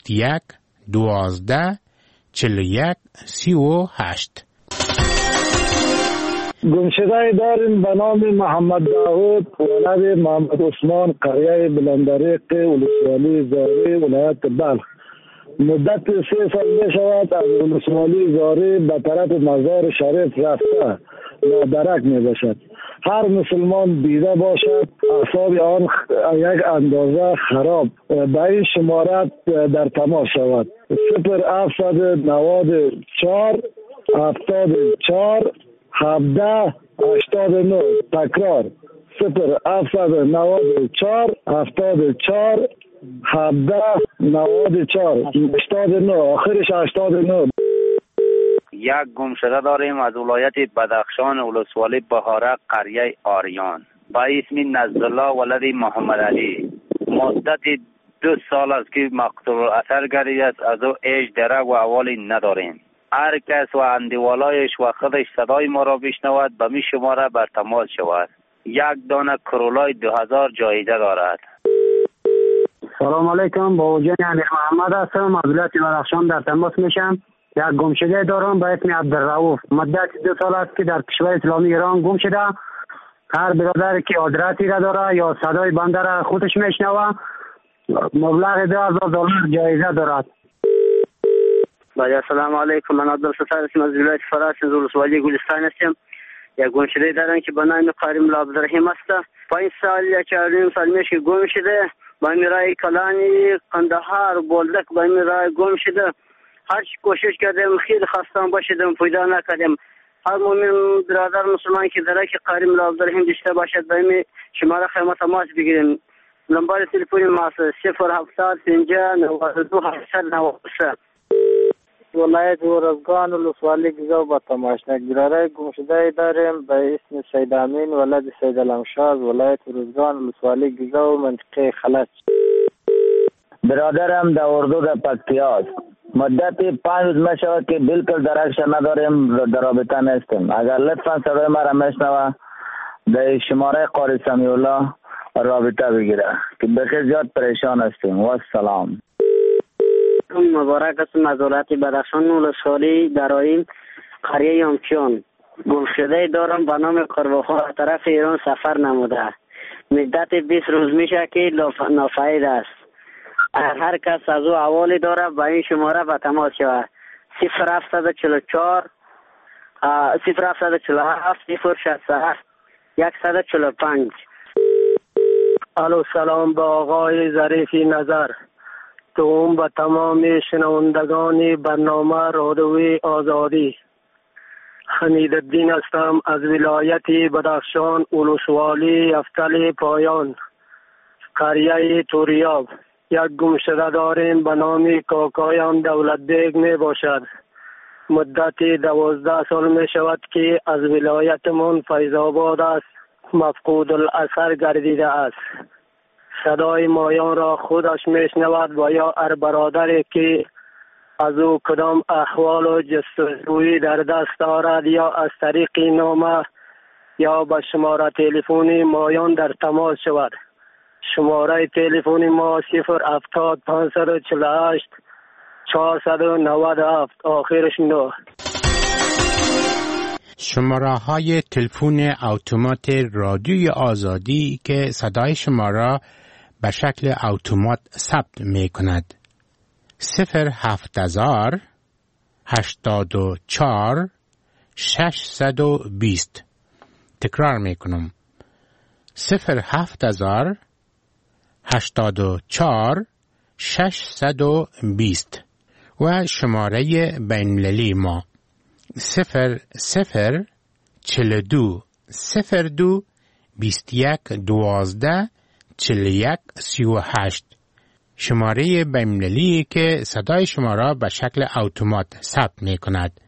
21 12 41 38. گمشده داریم به نام محمد داود ولد محمد عثمان قریه بلندریق ولسوالی زاری ولایت بلخ. مدت 3 سال می شود از ولسوالی زاری به طرف مزار شریف رفته نادرک می باشد. هر مسلمان دیده باشد اعصاب آن یک اندازه خراب به این شمارت در تماس شود. 0794 74 17 89. تکرار 0794 74 17 94 89 آخرش 89. یک گمشده داریم از ولایت بدخشان ولسوالی بهاره قریه آریان با اسم نزدالله ولد محمد علی. مدت 2 سال است که مقتول اثر گردیده است. از او ایش درک و احوالی نداریم. هر کس و اندیوالایش و خودش صدای ما را بشنود به می شماره بر تماس شود. 1 دانه کرولای 2000 جایزه دارد. سلام علیکم، با وجه علی محمد هستم از ولایت بدخشان در تماس میشم. یک گمشده دارم به اسم عبدالرؤوف. مدت 2 سال است که در کشور اسلامی ایران گم شده. هر برادر که آدرسی را داره یا صدای بنده را خودش میشنوه مبلغ $2000 جایزه دارد. السلام علیکم، من عبدالستار هستم از ولایت فراس ولسوالی گلستان هستم. یک گمشده دارم که به نام قارم الله عبدالرحیم است. 5 سال یا 4 سال میشه گم شده. با میرای کلانی قندهار بولدک با میرای گم شده. هر چی کوشش کردم خیلی خستم باشدم پیدا نکردم. هر مومن برادر مسلمان که داره که قارم الله عبدالرحیم داشته باشد با این شماره خدمت تماس بگیریم. نمبر تلفن ما 070 ولایت ورزگان ولسوالی گزو با تماشنک. برادر گمشده داریم به اسم سید امین ولد سید علمشاز ولایت ورزگان ولسوالی گزو منطقه خلج. برادرم در اردو در پکتیا است. مدت 5 روز می شود که بالکل درکش نداریم، در رابطه نیستیم. اگر لطفا صدای ما را میشنوه در شماره قاری سمیع الله رابطه بگیره که بخیر زیاد پریشان هستیم. و سلام. مبارک است از ولایت بدخشان ولسوالی در این قریه یامچیان. گمشده دارم به نام قربخور طرف ایران سفر نموده. مدت 20 روز میشه که نافعید است. هر کس از او احوالی داره با این شماره به تماس شود. 0744 0747 067 145. الو سلام به آقای ظریفی نظر. دوم به تمام شنوندگان برنامه رادیوی آزادی. حمیدالدین هستم از ولایت بدخشان ولسوالی افتل پایان قریه توریاب. یک گمشده داریم به نام کاکایم دولت بیگ می باشد. مدت 12 سال می شود که از ولایتمون فیض آباد است مفقود الاثر گردیده است. صدای مایان را خودش میشنود و یا هر برادری که از او کدام احوال و جستجویی در دست دارد یا از طریق نامه یا به شماره تلفنی مایان در تماس شود. شماره تلفن ما 070 548 497 آخرش 9. شماره های تلفن اتومات رادیوی آزادی که صدای شما را به شکل اتومات ثبت می کند. 070 84 620. تکرار می کنم. 070 84 620 و شماره بین‌المللی ما 0042 02 21 12 41 38. شماره بین‌المللی که صدای شما را به شکل اتومات ثبت می کند.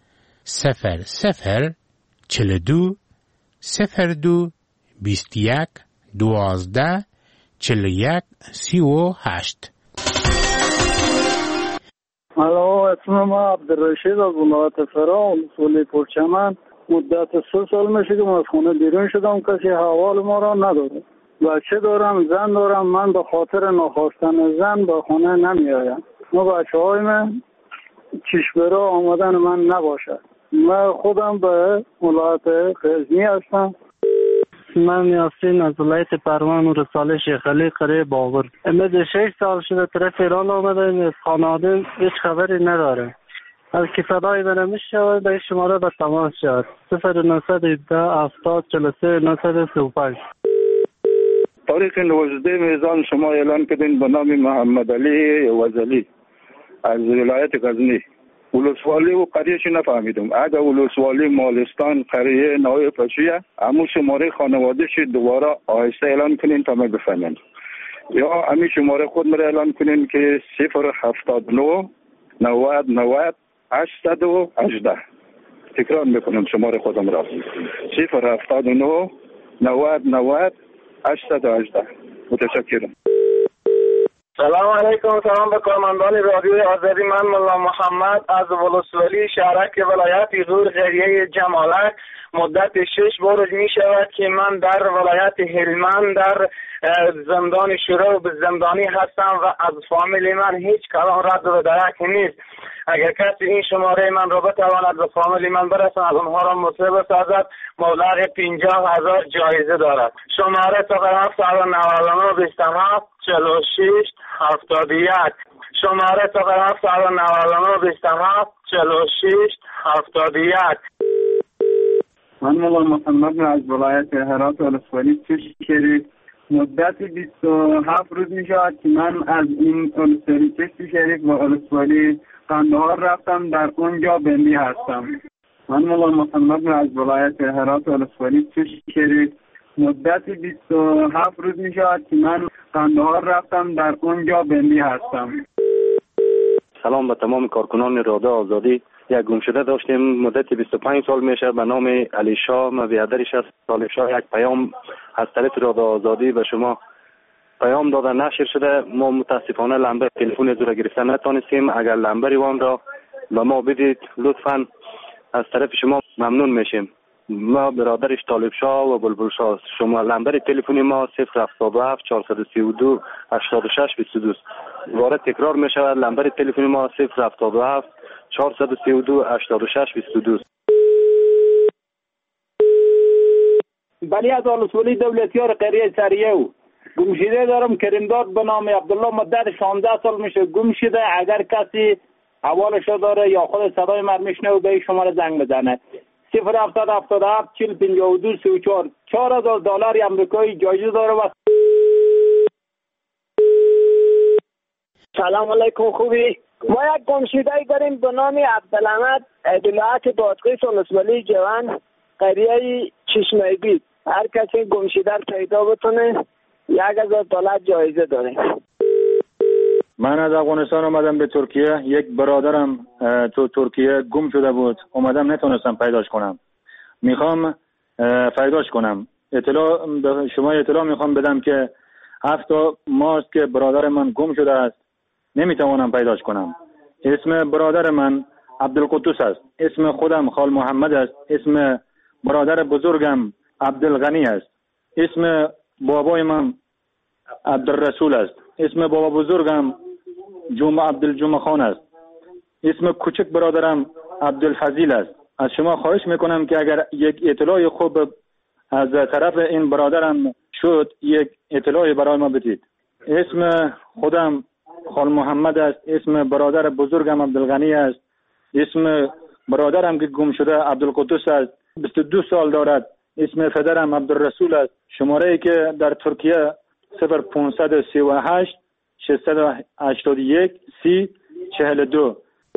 0042 02 21 12 41 38. الو، اسم ما عبدالرشید از ولایت فرا ولسوالی پرچمن. مدت 3 سال میشه که از خونه بیرون شدم. کسی حوال ما را نداره. بچه دارم، زن دارم. من به خاطر نخواستن زن به خونه نمی آیم. ما بچه های من چشبرا آمدن من نباشد. من خودم به ولایت غزنی هستم. من یاسین از ولایت پروان و رساله شیخ علی قریه باغر. امید 6 سال شده طرف ایران آمده، از خانواده هیچ خبری نداره. از که صدای من میشود به شماره به تماس شد 0917 70 43 935. تاریخ 19 میزان شما اعلان کردین به نام محمد علی وزلی از ولایت غزنی. ولسوالی و قریهش نفهمیدم. اگر ولسوالی مالستان قریه نوع پچیه همون شماره خانوادهش دوباره آهسته اعلان کنین تا ما بفهمیم، یا همین شماره خود مرا اعلان کنین که 079 90 90 818. تکرار میکنم شماره خودم را 079 90 90 818. متشکرم. سلام علیکم. سلام به کارمندان رادیوی آزادی. من ملا محمد از ولسوالی شهرک ولایت غور قریه جمالک. مدت 6 روز می شود که من در ولایت هلمند در زندان شروع به زندانی هستم و از فامیل من هیچ کلام رد و درک نیست. اگر کسی این شماره من را بتواند به فامیل من برساند از اونها را مصیبت سازد، مبلغ 50,000 جایزه دارد. شماره 0799 27 46 71. شماره 0799 27 46 71. من مولا محمد از ولایت هرات ولسوالی چشم شریف. مدت 27 روز می شود که من از این ولسوالی چشم شریف و ولسوالی قندهار رفتم، در اونجا بندی هستم. من مولا محمد از ولایت هرات ولسوالی چشم شریف. مدت 27 روز می شود که من قندهار رفتم، در اونجا بندی هستم. سلام به تمام کارکنان رادیو آزادی. یک گمشده داشتیم مدت 25 سال میشه به نام علی شاه مبیادر 60 سال شاه. یک پیام از طرف رادیو آزادی به شما پیام داده نشر شده. ما متاسفانه لمبر تلفن زور گرفتن نتونستیم. اگر لمبر وان را به ما بدید لطفاً از طرف شما ممنون میشیم. ما برادرش طالب شاه و بلبل شاه. شما لمبر تلفنی ما 077 432 86 22. دوباره تکرار می شود لمبر تلفنی ما 077 432 86 22. بلی از ولسوالی دولتیار قریه سریه گمشده دارم. کریمداد به نام عبدالله مدت 16 سال میشه گم شده. اگر کسی حوالش داره یا خود صدای من میشنه و به شماره زنگ بزنه 0777 40 52 34. 4,000 دلار امریکایی جایزه داره. و سلام علیکم. خوبی؟ ما یک گمشده داریم به نام عبدالحمد ولایت بادغیس ولسوالی جوان قریه چشمه بید. هر کسی گمشده پیدا بتونه 1,000 دلار جایزه داره. من از افغانستان اومدم به ترکیه. یک برادرم تو ترکیه گم شده بود، اومدم نتونستم پیداش کنم. میخوام پیداش کنم. به شما اطلاع میخوام بدم که 7 ماست که برادر من گم شده است، نمیتوانم پیداش کنم. اسم برادر من عبدالقدوس است. اسم خودم خال محمد است. اسم برادر بزرگم عبدالغنی است. اسم بابای من عبدالرسول است. اسم بابا بزرگم عبدالجمعه خان است. اسم کوچک برادرم عبدالفضیل است. از شما خواهش میکنم که اگر یک اطلاع خوب از طرف این برادرم شد یک اطلاع برای ما بدید. اسم خودم خال محمد است. اسم برادر بزرگم عبدالغنی است. اسم برادرم که گم شده عبدالقدوس است. 22 سال دارد. اسم پدرم عبدالرسول است. شماره ای که در ترکیه 0538 681 3042.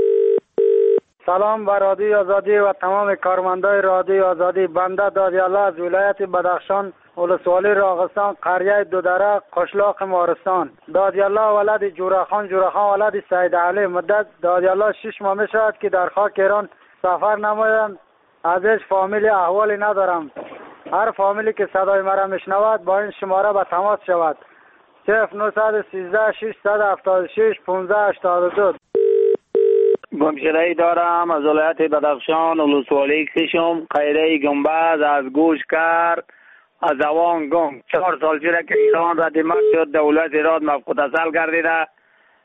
سلام به رادیو آزادی و تمام کارمندای رادیو آزادی. بنده دادیالله از ولایت بدخشان ولسوالی راغستان قریه دودره قشلاق مارستان. دادیالله ولد جورخان ولد سید علی. مدت دادیالله 6 ماه می شود که در خاک ایران سفر نمایم. ازش فامیلی احوالی ندارم. هر فامیلی که صدای مرا میشنود با این شماره به تماس شود 0913 676 1582. گمشده‌ای دارم از ولایت بدخشان ولسوالی کشم قریه گنبز از گوش کرد از اوان گم. 4 سال شده که ایران ردیمت شد. دولت ایران مفقود اصل گردیده.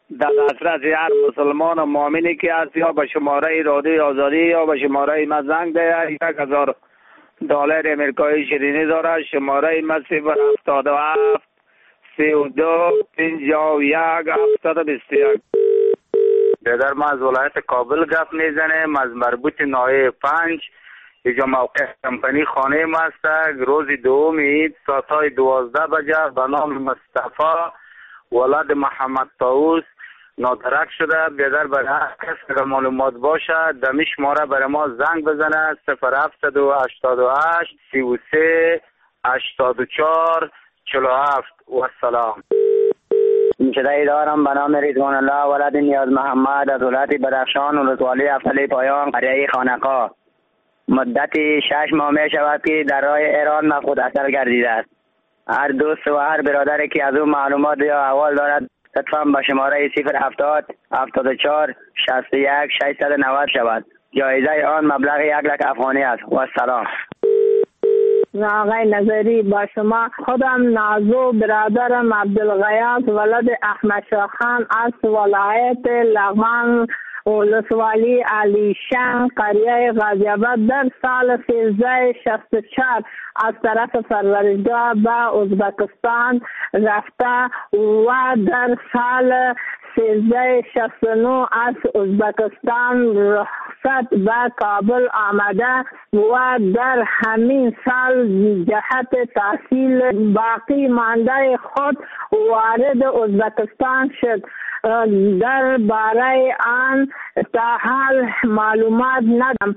در دسترس هر مسلمان و مؤمنی که هست یا به شماره رادیوی آزادی یا به شماره ما زنگ ده. $1000 امریکایی شیرینی داره. شماره ما 077 32 51 721. در ما از ولایت کابل گپ میزنیم، از مربوط ناحیه 5. اینجا موقع کمپانی خانه ما است. روز دوم عید ساعت 12 بجه به نام مصطفی ولد محمد طاووس نادرک شده. بیادر برای هر کس اگر معلومات باشه دمی شماره برای ما زنگ بزنه 0788 33 84 47. و السلام. گمشده دارم به نام رضوان الله ولد نیاز محمد از ولایت بدخشان ولسوالی افضل پایان قریه خانقاه. مدت 6 ماه می شود که در راه ایران مفقود اثر گردیده است. هر دوست و هر برادری که از او معلومات یا احوال دارد لطفاً به شماره 070 74 61 690 شود. جایزه آن مبلغ 1 لک افغانی است. و السلام. آقای نظری با شما. خودم نازو برادرم عبدالغیاث ولد احمد شاخان از ولایت لغمان ولسوالی علیشان قریه غازی‌آباد در سال 1364 از طرف پروردگار به ازبکستان رفته و در سال 1369 از ازبکستان رخصت به کابل آمده و در همین سال جهت تحصیل باقی مانده خود وارد ازبکستان شد. در باره آن تا حال معلومات ندارم.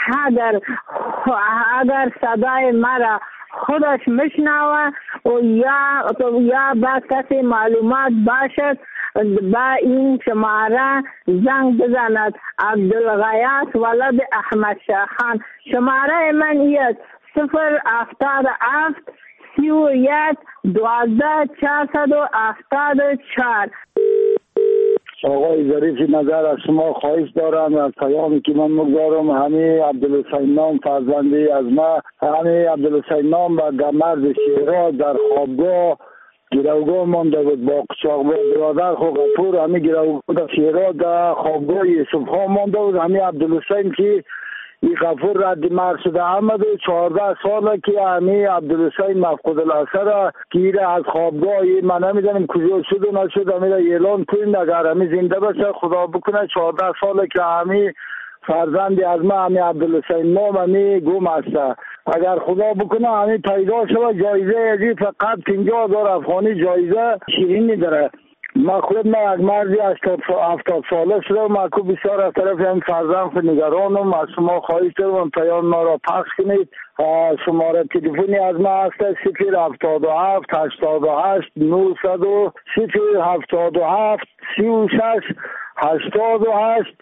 اگر صدای مرا خودش میشنوه یا با کسی معلومات باشد با این شماره زنگ بزند. عبدالغیاث ولد احمد شاخان. شماره من است 077 31 12 474. آقای ظریفی نظر از شما خواهش دارم. از پیامی که من مگذارم همه عبدالحسین نام فرزندی از ما همه عبدالحسین نام و مرد شیراز در خوابگاه گروگاه مانده بود با قچاق برادر خو غفور همه گروگاه در شیراز در خوابگاه یوسف خان مانده بود. همه عبدالحسین که این غفور رد مرد شده آمد و 14 ساله که همه عبدالحسین مفقود الاثر که از خوابگاه من نمیدونم کجا شد و نشد همه اعلان کنید اگر همه زنده باشه خدا بکنه. 14 ساله که همه فرزند از ما همه عبدالحسین نام همه گم است. اگر خدا بکنه همه پیدا شود جایزه ازی فقط 50,000 افغانی جایزه شیرینی داره. ما خود یک مردی 70 ساله شدم. ما کو بسیار از طرف این فرزند نگرانم. از شما خواهش دارم پیام ما را پخش کنید. شماره تلفنی از ما هست 077 88 900 077 36 88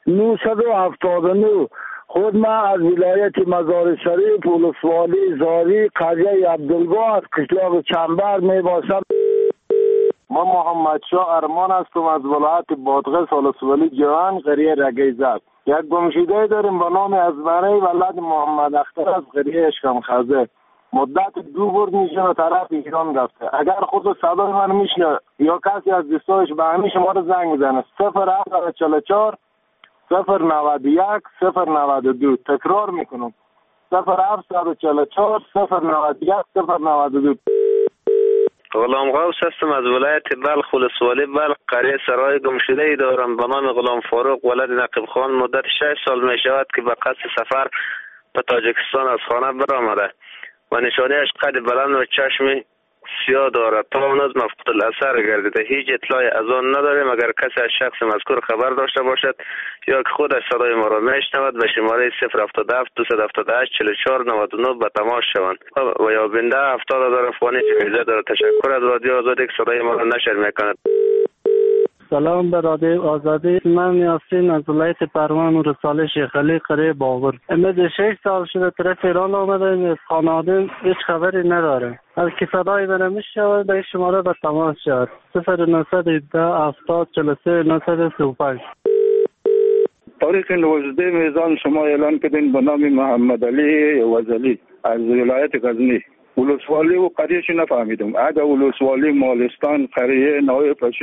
979. خود ما از ولایت مزار شریف ولسوالی زاری قریه عبدالگاه از قشلاق چنبر می باشم. ما محمد شاه ارمان هستم از ولایت بادغیس ولسوالی جوان قریه رگیزد. یک گمشده داریم به نام ازمره ولد محمد اختر از قریه اشکم خزه. مدت 2 بار میشه طرف ایران رفته. اگر خود صدای من میشنه یا کسی از دوستایش به همین شماره زنگ میزنه 0744 091 092. تکرار میکنم 0744 091 092. غلام غوث هستم از ولایت بلخ ولسوالی بلخ قریه سرای گمشده ای دارم به نام غلام فاروق ولد نقیب خان. مدت 6 سال می شود که به قصد سفر به تاجیکستان از خانه برآمده و نشانهش قد بلند و چشم سیاه دارد. تا اون از مفقود الاثر گردیده. هیچ اطلاعی از آن نداریم. اگر کسی از شخص مذکور خبر داشته باشد یا که خودش صدای ما را میشنود به شماره 077 278 44 99 به تماس شوند و یا بنده 70,000 افغانی جایزه دارد. تشکر از رادیو آزادی که صدای ما را نشر میکند. سلام به رادیو آزادی. من یاسین از ولایت پروان و رساله شیخ علی قریه باغر. امروز 6 سال شده طرف ایران آمده. از خانواده هیچ خبری نداره. از که صدای من میشود به شماره به تماس شد 0917 70 43 935. تاریخ 19 میزان شما اعلان کردین به نام محمد علی وزلی از ولایت غزنی. ولسوالی و قریهش نفهمیدم. اگر ولسوالی مالستان قریه نوع پشیه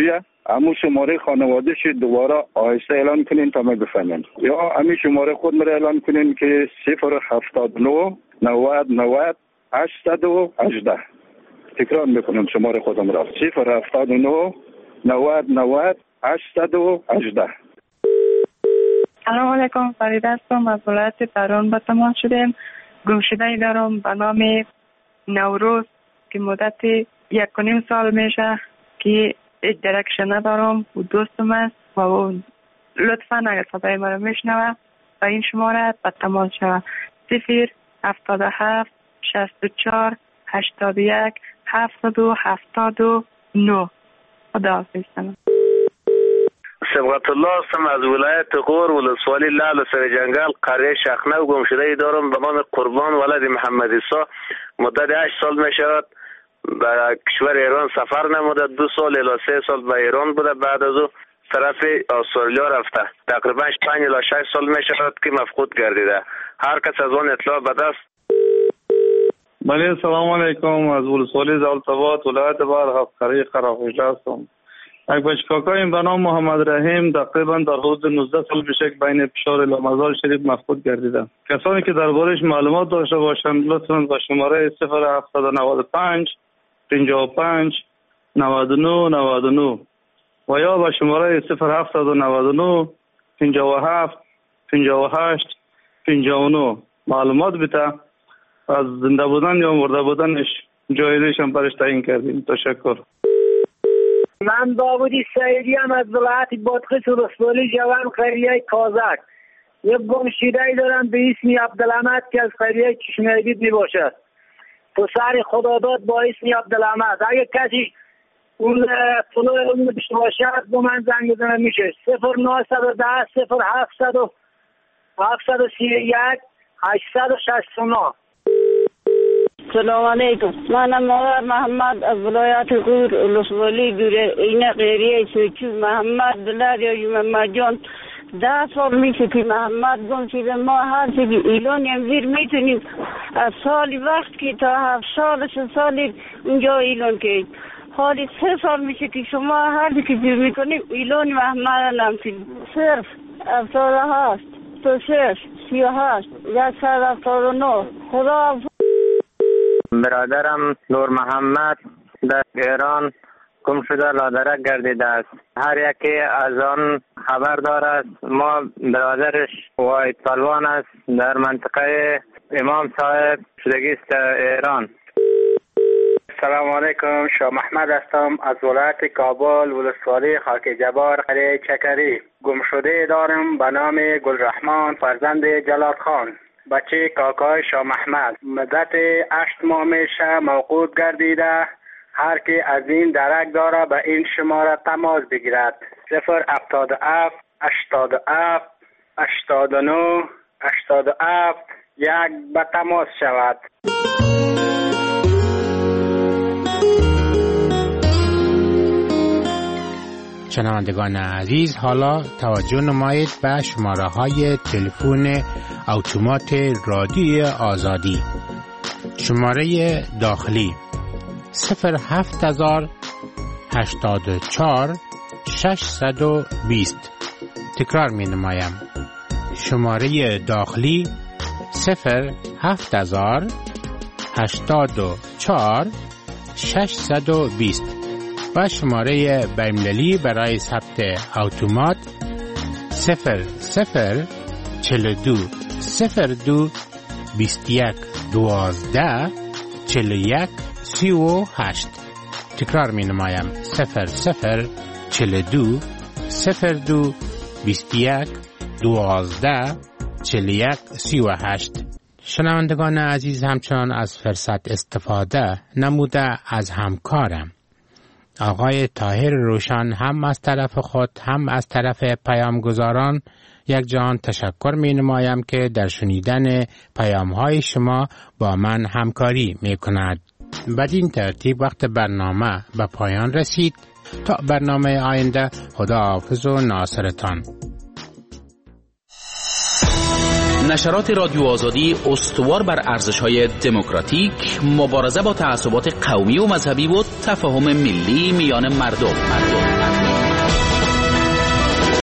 همون شماره خانوادهش دوباره آهسته اعلان کنین تا ما بفهمیم، یا همین شماره خود مرا اعلان کنین که 079 90 90 818. تکرار میکنم شماره خودم را 079 90 90 818. سلام علیکم، فرید هستم از ولایت بران به تماس شدیم. گمشده دارم به نام نوروز که مدت 1.5 سال میشه که هیچ درکش ندارم و دوستم است و او لطفا اگر صدای مرا میشنوه و این شماره به تماس شود 077 64 81 779. خدا حافظ. سبقت الله هستم از ولایت غور ولسوالی لعل سر جنگل قریه شخنه و گمشده دارم به نام قربان ولد محمد عیسی. مدت 8 سال می شود به کشور ایران سفر نموده. 2 سال الی 3 سال به ایران بوده، بعد از او طرف استرالیا رفته. تقریبا 5 الی 6 سال می شود که مفقود گردیده. هر کس از آن اطلاع به دست. بله سلام علیکم، از ولسوالی زالتباد ولایت بلخ قریه خراخوشه هستم. یک بچکاکایم به نام محمد رحیم تقریبا در حدود 19 سال پیش بین پشار الی مزار شریف مفقود گردیده. کسانی که دربارش معلومات داشته باشند لطفاً با شماره 0795 55 99 99 و یا با شماره 0799 57 58 59 معلومات بده. از زنده بودن یا مرده بودنش جایزش هم برش تعیین کردیم. تشکر. من داودی سعیدی هم از ولایت بادغیس ولسوالی جوان قریه کازک. یک گمشده دارم به اسم عبدالحمد که از قریه چشمه‌دید می باشد. پسر خداداد با اسم عبدالحمد. اگه کسی اون طلوع اون داشته باشد با من زنگ بزنه میشه 0910 0700 731 869. سلام علیکم، منم مادر محمد از ولایت غور ولسوالی دوره این قریه سوچو محمد دلار یا محمد جان 10 سال میشه که محمد گم شده. ما هر چیزی ایلان امزیر میتونیم از سالی وقت که تا 7 سال 3 سالی اونجا ایلان که حالی 3 سال میشه که شما هر چیزی که جور میکنیم ایلان محمد نمتیم. صرف 77 26 38 179. خدا. برادرم نور محمد در ایران گم شده لادرک گردیده است. هر یکی از آن خبر دارد. ما برادرش واید پلوان است در منطقه امام صاحب شدگی است ایران. سلام علیکم، شاه محمد هستم از ولایت کابل ولسوالی خاک جبار قریه چکری. گم شده دارم به نام گلرحمان فرزند جلال خان، بچه کاکای شاه محمد. مدت 8 ماه میشه موقوف گردیده. هر کی از این درک داره به این شماره تماس بگیرد 077 87 89 87 یک به تماس شود. شنوندگان عزیز، حالا توجه نمایید به شماره های تلفن اتومات رادیوی آزادی. شماره داخلی 07000 84 620. تکرار می نمایم. شماره داخلی 07000 84 620 و شماره بین‌المللی برای ثبت اتومات 0042 02 21 12 41 38. تکرار می نمایم 0042 02 21 12 41 38. شنوندگان عزیز، همچنان از فرصت استفاده نموده از همکارم آقای طاهر روشن هم از طرف خود هم از طرف پیامگزاران یک جهان تشکر می نمایم که در شنیدن پیام های شما با من همکاری می کند. بدین ترتیب وقت برنامه به پایان رسید. تا برنامه آینده، خدا حافظ و ناصرتان. نشرات رادیو آزادی استوار بر ارزش‌های دموکراتیک، مبارزه با تعصبات قومی و مذهبی و تفاهم ملی میان مردم.